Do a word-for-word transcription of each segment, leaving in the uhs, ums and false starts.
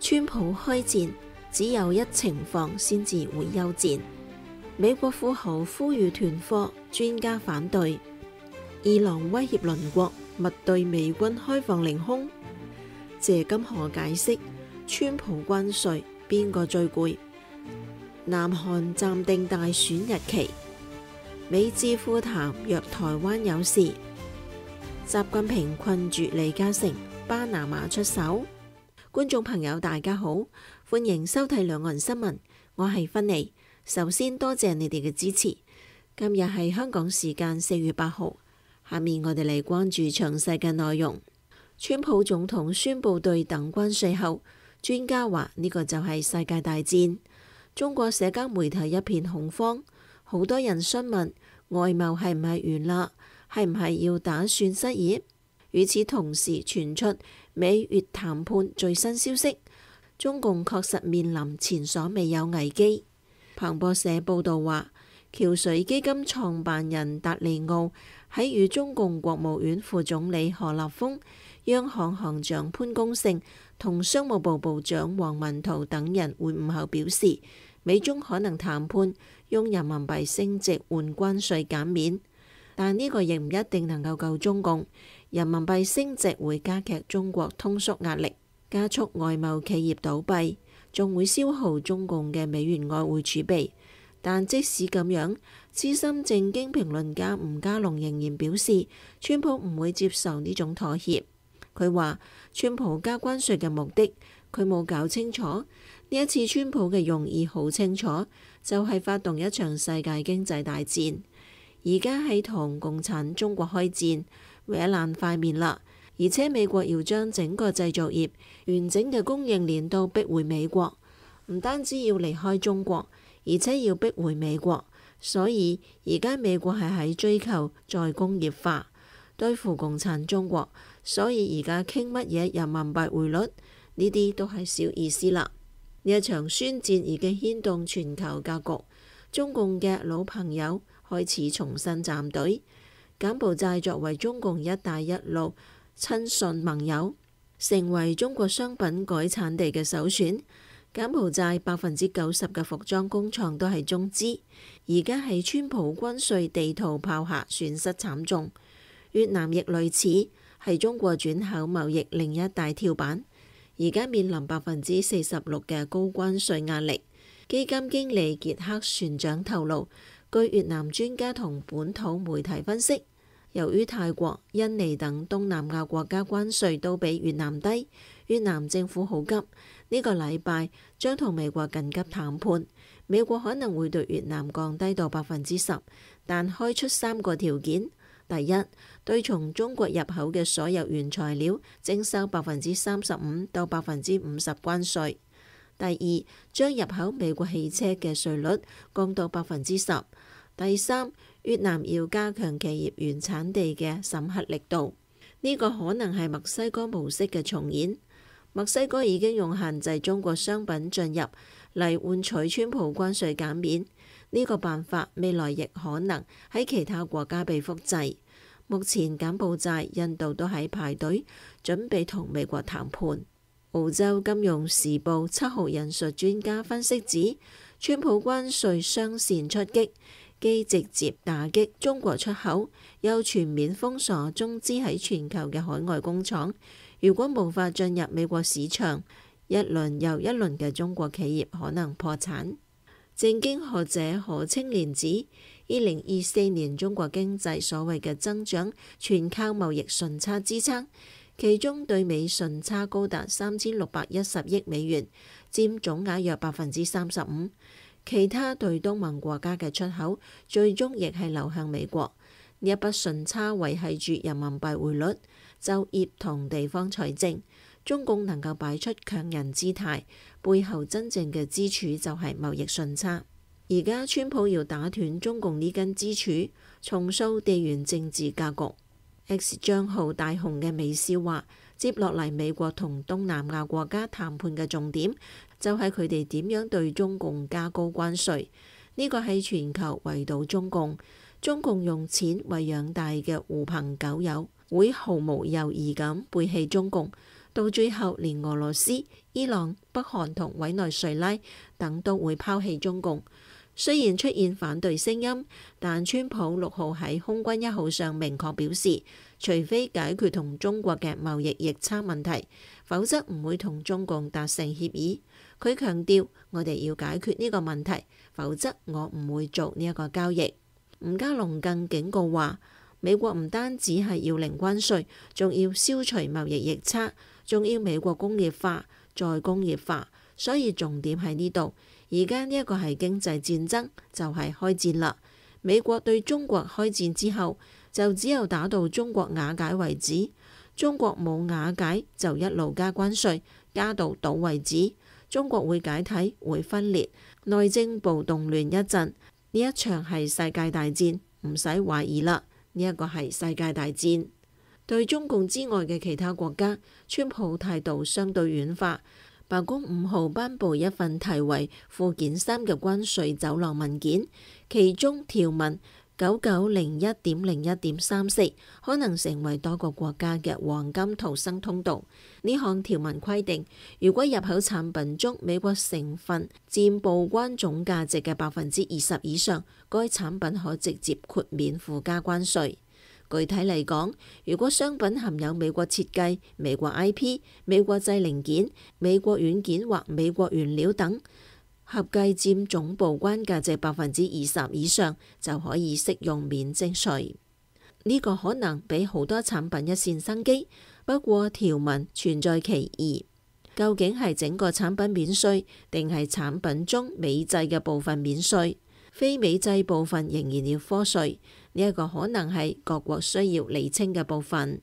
川普開戰，只有一情況先至會休戰。美國富豪呼籲斷貨，專家反對。伊朗威脅鄰國，勿對美軍開放領空。謝金河解釋，川普關稅邊個最攰？南韓暫定大選日期。美智庫談若台灣有事。習近平困住李嘉誠，巴拿馬出手。觀眾朋友大家好，歡迎收睇兩岸新聞，我係芬妮。首先多謝你哋嘅支持。今日係香港時間四月八號，下面我哋嚟關注詳細嘅內容。川普總統宣布對等關稅後，專家話呢個就係世界大戰。中國社交媒體一片恐慌，好多人詢問外貿係唔係完啦，係唔係要打算失業？與此同時傳出美越談判最新消息，中共確實面臨前所未有危機。彭博社報道話，橋水基金創辦人達利奧喺與中共國務院副總理何立峰、央行行長潘功勝同商務部部長王文濤等人會晤後表示，美中可能談判用人民幣升值換關稅減免，但呢個亦唔一定能夠救中共。人民幣升值會加劇中國通縮壓力，加速外貿企業倒閉，仲會消耗中共嘅美元外匯儲備。但即使咁樣，資深政經評論家吳家龍仍然表示，川普唔會接受呢種妥協。佢話，川普加關稅嘅目的，佢冇搞清楚。呢一次川普嘅用意好清楚，就係發動一場世界經濟大戰。而家係同共產中國開戰，搲爛塊面啦！而且美國要將整個製造業完整嘅供應鏈都逼回美國，唔單止要離開中國，而且要逼回美國。所以而家美國係喺追求再工業化，對付共產中國。所以而家傾乜嘢人民幣匯率，呢啲都係小意思啦。呢一場宣戰已經牽動全球格局，中共嘅老朋友開始重新站隊。柬埔寨作為中共一帶一路親信盟友，成為中國商品改產地嘅首選。柬埔寨百分之九十嘅服裝工廠都係中資，而家係川普關稅地圖炮下，損失慘重。越南亦類似，係中國轉口貿易另一大跳板，而家面臨百分之四十六嘅高關稅壓力。基金經理傑克船長透露，據越南專家同本土媒體分析，由於泰國、印尼等東南亞國家關稅都比越南低，越南政府好急，呢個禮拜將同美國緊急談判。美國可能會對越南降低到百分之十，但開出三個條件：第一，對從中國入口嘅所有原材料徵收百分之三十五到百分之五十關稅；第二，將入口美國汽車嘅稅率降到百分之十；第三，越南要加強企業原產地嘅審核力度。呢個可能係墨西哥模式嘅重演。墨西哥已經用限制中國商品進入嚟換取川普關稅減免，呢個辦法未來亦可能喺其他國家被複製。目前柬埔寨、印度都喺排隊準備同美國談判。澳洲金融時報七號引述專家分析指，川普關稅雙線出擊，既直接打擊中國出口，又全面封鎖中資喺全球嘅海外工廠。如果無法進入美國市場，一輪又一輪嘅中國企業可能破產。政經學者何清漣指，二零二四年中國經濟所謂嘅增長全靠貿易順差支撐，其中對美順差高達三千六百一十億美元，佔總額約百分之三十五。其他對東盟國家嘅出口最終亦係流向美國。呢一筆順差維繫住人民幣匯率、就業同地方財政。中共能夠擺出強人姿態，背後真正嘅支柱就係貿易順差。而家川普要打斷中共呢根支柱，重塑地緣政治格局。X 賬號大雄嘅微笑話，接落嚟美國同東南亞國家談判嘅重點，就係佢哋點樣對中共加高關稅。呢個係全球圍堵中共，中共用錢為養大嘅狐朋狗友，會毫無猶豫咁背棄中共， 到最後連俄羅斯、伊朗、北韓同委內瑞拉等都會拋棄中共。雖然出現反對聲音，但川普六號喺空軍一號上明確表示，除非解決同中國嘅貿易逆差問題，否則唔會同中共達成協議。佢強調，我哋要解決呢個問題，否則我唔會做呢一個交易。吳家龍更警告話，美國唔單止係要零關稅，仲要消除貿易逆差，仲要美國工業化、再工業化，所以重點喺呢度。而家呢一個係經濟戰爭，就係開戰啦。美國對中國開戰之後，就只有打到中國瓦解為止。中國冇瓦解，就一路加關稅，加到倒為止。中國會解體，會分裂，內政部動亂一陣。呢一場係世界大戰，唔使懷疑啦。呢一個係世界大戰。對中共之外嘅其他國家，川普態度相對軟化。白宮五號頒布一份題為附件三嘅關稅走廊文件，其中條文九九零一點零一點三四可能成為多個國家嘅黃金逃生通道。呢項條文規定，如果入口產品中美國成分佔報關總價值嘅百分之二十以上，該產品可直接豁免附加關稅。具體嚟講，如果商品含有美國設計、美國 I P、美國製零件、美國軟件或美國原料等，合計佔總報關價值百分之二十以上，就可以適用免徵稅。呢個可能俾好多產品一線生機，不過條文存在歧義，究竟係整個產品免稅，定係產品中美製嘅部分免稅？非美製部分仍然要課稅，呢一個可能係各國需要釐清嘅部分。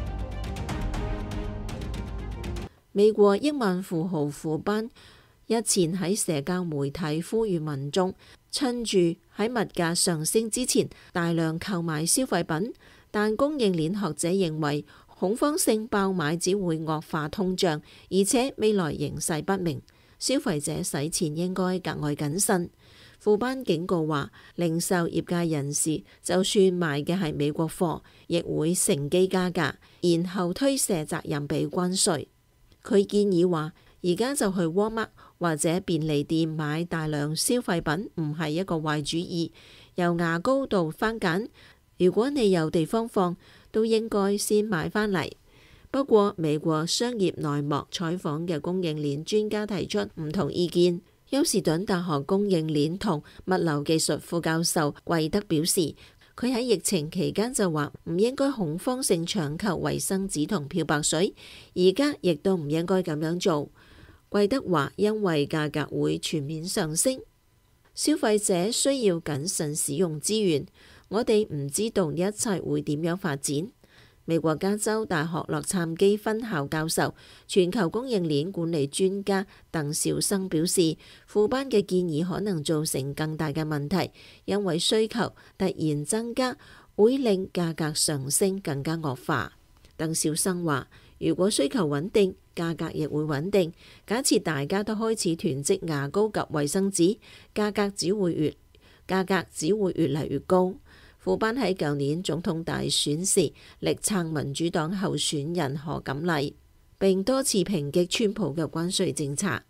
美國億萬富豪庫班日前喺社交媒體呼籲民眾趁住喺物價上升之前大量購買消費品，但供應鏈學者認為恐慌性爆買只會惡化通脹，而且未來形勢不明，消費者使錢應該格外謹慎。庫班警告話，零售業界人士就算賣嘅係美國貨，亦會乘機加價，然後推卸責任俾關稅。佢建議話，而家就去 Walmart 或者便利店買大量消費品唔係一個壞主意。由牙膏到番梘，如果你有地方放，都應該先買返嚟。不過，美國商業內幕採訪嘅供應鏈專家提出唔同意見。休士頓大學供應鏈同物流技術副教授貴德表示，佢喺疫情期間就話唔應該恐慌性搶購衛生紙同漂白水，而家亦都唔應該咁樣做。貴德話，因為價格會全面上升，消費者需要謹慎使用資源。我哋唔知道呢一切會點樣發展。美國加州大學洛杉磯分校教授、全球供應鏈管理專家鄧兆生表示，庫班嘅建議可能造成更大嘅問題，因為需求突然增加會令價格上升更加惡化。鄧兆生話，如果需求穩定，價格亦會穩定。假設大家都開始囤積牙膏及衛生紙，價格只會越價格只會越嚟越高。庫班喺舊年總統大選時力撐民主黨候選人賀錦麗，並多次抨擊川普嘅關稅政策。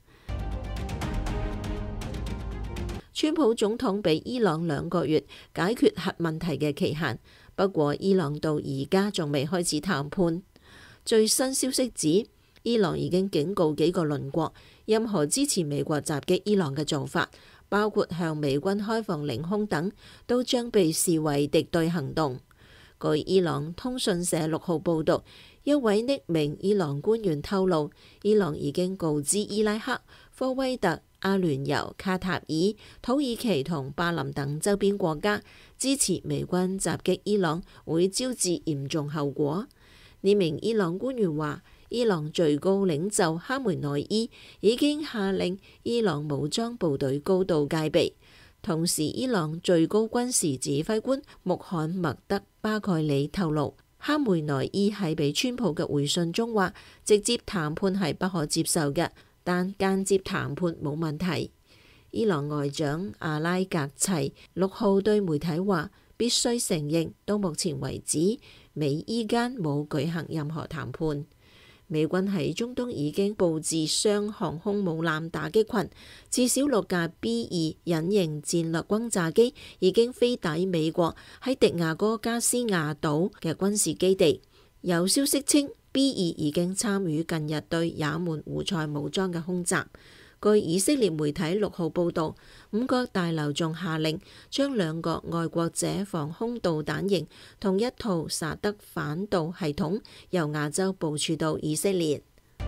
川普總統俾伊朗兩個月解決核問題嘅期限，不過伊朗到而家仲未開始談判。最新消息指，伊朗已經警告幾個鄰國，任何支持美國襲擊伊朗嘅做法，包括向美軍開放領空等，都將被視為敵對行動。據伊朗通訊社六號報導，一位匿名伊朗官員透露，伊朗已經告知伊拉克、科威特、阿聯酋、卡塔爾、土耳其同巴林等周邊國家，支持美軍襲擊伊朗會招致嚴重後果。呢名伊朗官員話，伊朗最高領袖哈梅內伊已經下令伊朗武裝部隊高度戒備。同時，伊朗最高軍事指揮官穆罕默德巴蓋里透露，哈梅內伊喺俾川普嘅回信中話，直接談判係不可接受嘅，但間接談判冇問題。伊朗外長阿拉格齊六號對媒體話，必須承認到目前為止，美伊間冇舉行任何談判。 美軍喺中東已經佈置雙航空母艦打擊群，至少六架 B 二隱形戰略轟炸機已經飛抵美國喺迪亞哥加斯亞島嘅軍事基地。有消息稱 B 二已經參與近日對也門胡塞武裝嘅空襲。據以色列媒體六號報導，五角大樓仲下令將兩個愛國者防空導彈型同一套薩德反導系統由亞洲部署到以色列。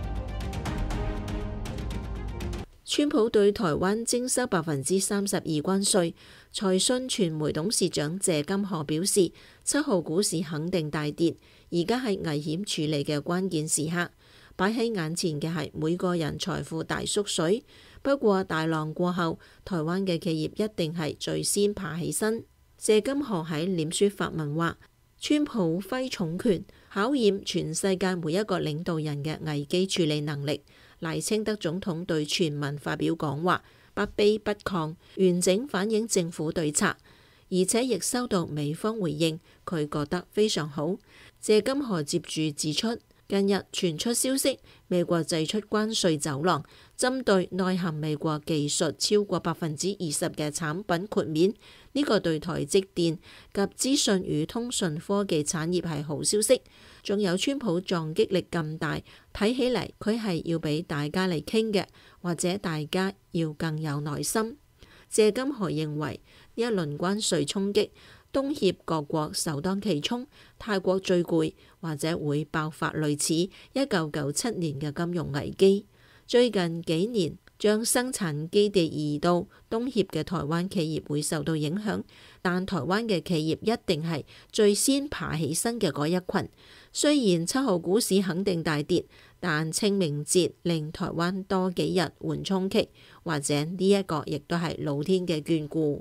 川普對台灣徵收百分之三十二關稅，財訊傳媒董事長謝金河表示，七號股市肯定大跌，而家係危險處理嘅關鍵時刻。擺喺眼前嘅係每個人財富大縮水，不過大浪過後，台灣嘅企業一定係最先爬起身。謝金河喺臉書發文話，川普揮重拳，考驗全世界每一個領導人嘅危機處理能力。賴清德總統對全民發表講話，不卑不亢，完整反映政府對策，而且亦收到美方回應，佢覺得非常好。謝金河接住指出，近日傳出消息，美國祭出關稅走廊，針對內含美國技術超過百分之二十嘅產品豁免。呢個對台積電及資訊與通訊科技產業係好消息。仲有川普撞擊力咁大，睇起嚟佢係要俾大家嚟傾嘅，或者大家要更有耐心。謝金河認為呢一輪關稅衝擊，東協各國首當其衝，泰國最攰，或者會爆發類似一九九七年嘅金融危機。最近幾年將生產基地移到東協嘅台灣企業會受到影響，但台灣嘅企業一定係最先爬起身嘅嗰一群。雖然七號股市肯定大跌，但清明節令台灣多幾日緩衝期，或者呢一個亦都係老天嘅眷顧。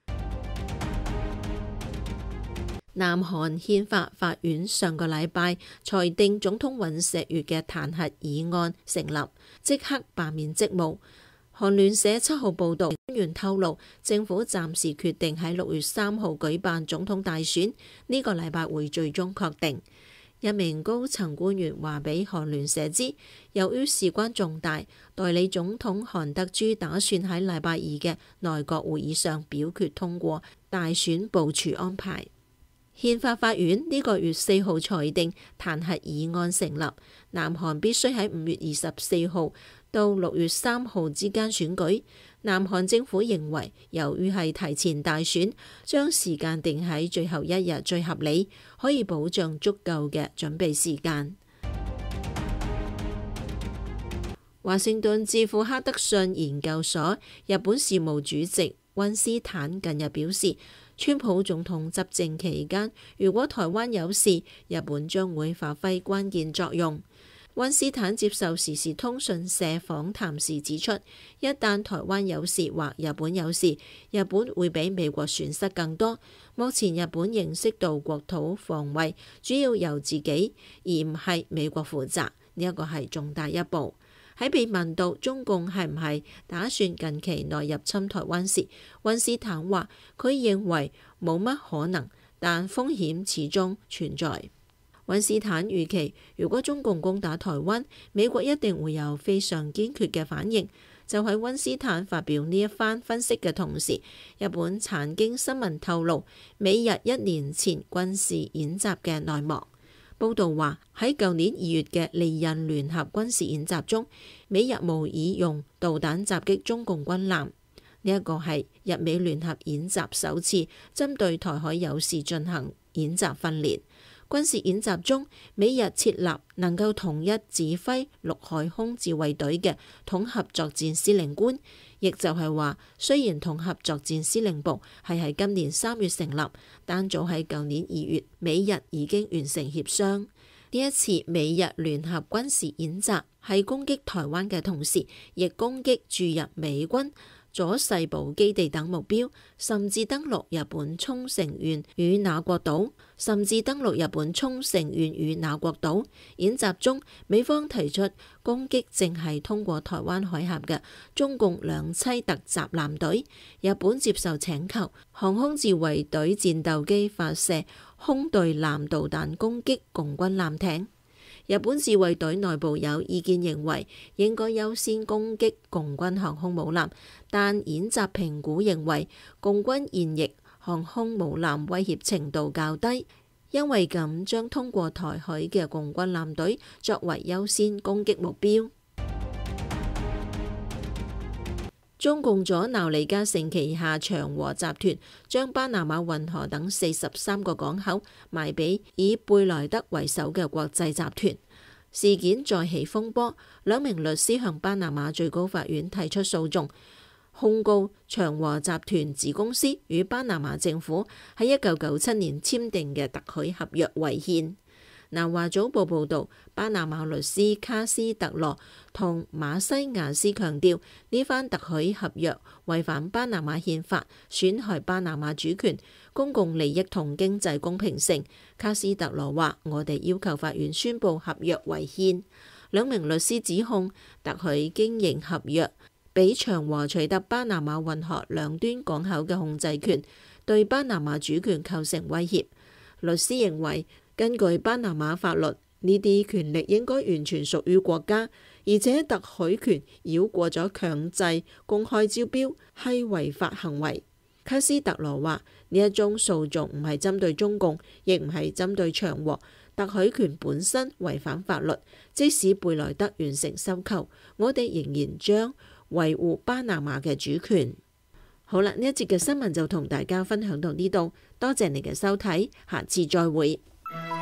南韓憲法法院上個禮拜裁定總統尹錫悅嘅彈劾議案成立，即刻罷免職務。韓聯社七號報導，官員透露政府暫時決定喺六月三號舉辦總統大選，呢個禮拜會最終確定。一名高層官員話俾韓聯社知，由於事關重大，代理總統韓德洙打算喺禮拜二嘅內閣會議上表決通過大選部署安排。憲法法院呢個月四號裁定彈劾議案成立，南韓必須喺五月二十四號到六月三號之間選舉。南韓政府認為，由於係提前大選，將時間定喺最後一日最合理，可以保障足夠嘅準備時間。華盛頓智庫哈德遜研究所日本事務主席溫斯坦近日表示，川普總統執政期間，如果台灣有事，日本將會發揮關鍵作用。溫斯坦接受時事通訊社訪談時指出，一旦台灣有事或日本有事，日本會比美國損失更多。目前日本認識到國土防衛主要由自己，而唔係美國負責，呢一個係重大一步。喺被問到中共係唔係打算近期內入侵台灣時，溫斯坦話佢認為冇乜可能，但風險始終存在。溫斯坦預期，如果中共攻打台灣，美國一定會有非常堅決嘅反應。就喺溫斯坦發表呢一番分析嘅同時，日本產經新聞透露美日一年前軍事演習嘅內幕。報道話喺舊年二月嘅利刃聯合軍事演習中，美日模擬用導彈襲擊中共軍艦。呢一個係日美聯合演習首次針對台海有事進行演習訓練。軍事演習中，美日設立能夠統一指揮陸海空自衛隊嘅統合作戰司令官，亦就係話，雖然統合作戰司令部係喺今年三月成立，但早喺舊年二月，美日已經完成協商。呢一次美日聯合軍事演習係攻擊台灣嘅同時，亦攻擊駐日美軍佐世保基地等目標，甚至登陸日本沖繩縣與那國島，甚至登陸日本沖繩縣與那國島。演習中，美方提出攻擊正係通過台灣海峽嘅中共兩棲突襲艦隊，日本接受請求，航空自衛隊戰鬥機發射空對艦導彈攻擊共軍艦艇。 日本自衛隊內部有意見認為應該優先攻擊共軍航空母艦，但演習評估認為共軍現役航空母艦威脅程度較低，因為咁將通過台海嘅共軍艦隊作為優先攻擊目標。中共左撓李嘉誠旗下長和集團將巴拿馬運河等四十三個港口賣俾以貝萊德為首嘅國際集團。事件再起風波，兩名律師向巴拿馬最高法院提出訴訟，控告長和集團子公司與巴拿馬政府喺一九九七年簽訂嘅特許合約違憲。南華早報報導，巴拿馬律師卡斯特羅同馬西亞斯強調，呢番特許合約違反巴拿馬憲法，損害巴拿馬主權、公共利益同經濟公平性。卡斯特羅話：我哋要求法院宣布合約違憲。兩名律師指控特許經營合約俾長和取得巴拿馬運河兩端港口嘅控制權，對巴拿馬主權構成威脅。律師認為，根據巴拿馬法律，呢啲權力應該完全屬於國家，而且特許權繞過咗強制公開招標，係違法行為。卡斯特羅話：呢一宗訴訟唔係針對中共，亦唔係針對長和，特許權本身違反法律。即使貝萊德完成收購，我哋仍然將維護巴拿馬嘅主權。好啦，呢一節嘅新聞就同大家分享到呢度，多謝你嘅收睇，下次再會。